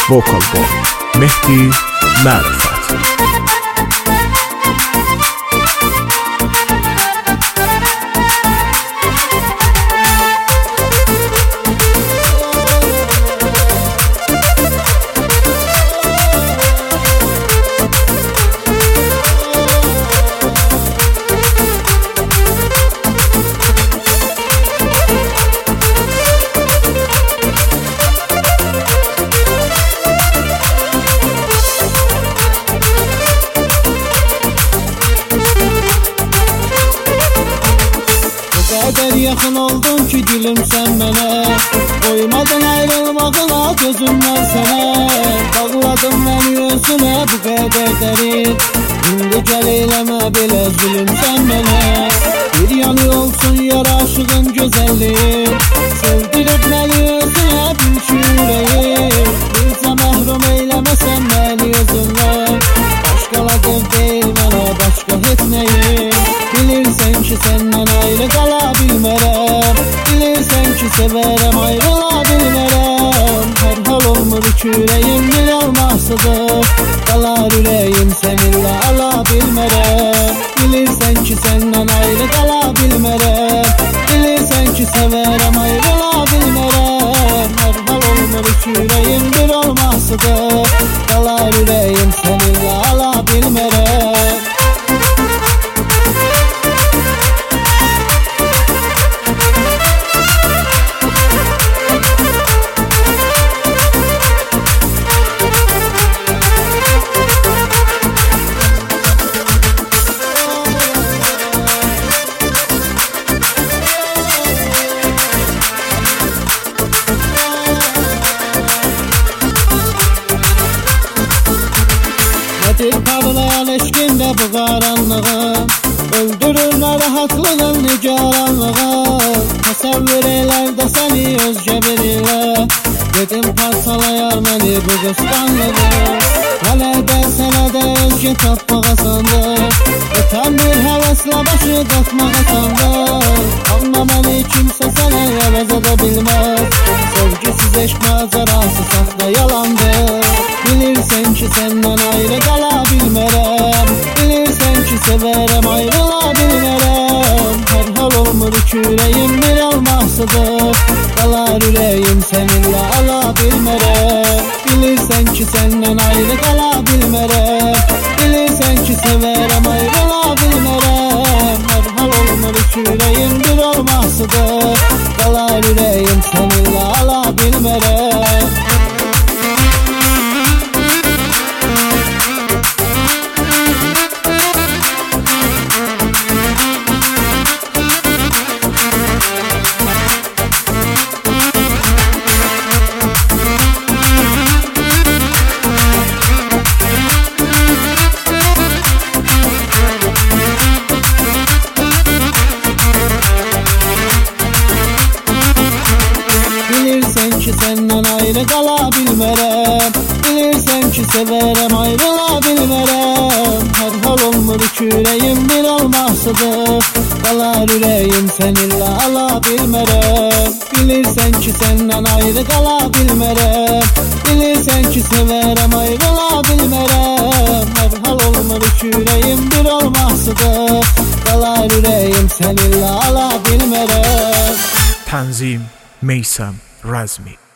Vocal Boy Mehdi Mərifət. Kadar yakın oldun ki gülüm sen mənə, koymadın ayrılmağına gözümden sənə. Bağladın beni özünə bu kadar dərin, indi gəl eyləmə belə zulüm sən mənə. Bir yanı olsun yaraşığın gözəlliğin, sevdirib məni özünə bir yüreğim. Bilsə məhrum eyləməsən məni özündən, başqaladır deyil mənə başqa heç neyim. Bilirsən ki səndən ayrı qala bilmərəm, bilirsən ki sevərəm ayrıla bilmərəm. Hər hal olmur ki ürəyim bir olmazsıdır, qalar ürəyim səninlə ala bilmərəm. Bilirsən ki səndən ayrı qala bilmərəm, bilirsən ki sevərəm ayrıla bilmərəm. Hər hal olmur ki ürəyim bir olmazsıdır, qalar ürəyim səninlə ala bilmərəm. Parlayan eşkinde bu karanlığı, öldürür narahatlığın nigaranlığı. Təsəvvür eylər də səni özgə birilə, dedim parçalayar məni bu qısqanlığı. Hələ də sənə də özgə tapmaq asandır, ötən bir həvəslə başı qatmaq asandır. Amma məni kimsə sənə əvəz edə bilməz, sevgisiz eşq macərası saxta yalandır. Bilirsən ki səndən ayrı qala bilmərəm, bilirsən ki sevərəm ayrıla bilmərəm. Hər hal olmur ki ürəyim bir olmazsıdır, qalar ürəyim səninlə ala bilmərəm. Bilirsən ki səndən ayrı qala bilmərəm, bilirsən ki sevərəm ayrıla bilmərəm. Hər hal olmur ki ürəyim bir olmazsıdır, qalar ürəyim səninlə ala bilmərəm. Bilirsən ki səndən ayrı qala bilmərəm, bilirsən ki sevərəm ayrıla bilmərəm. Hər hal olmur ki ürəyim bir olmazsıdır, qalar ürəyim səninlə ala bilmərəm. Bilirsən ki səndən ayrı qala bilmərəm, bilirsən ki sevərəm ayrıla bilmərəm. Hər hal olmur ki ürəyim bir olmazsıdır, qalar ürəyim səninlə ala bilmərəm. Tənzim Meysəm Rəzmi.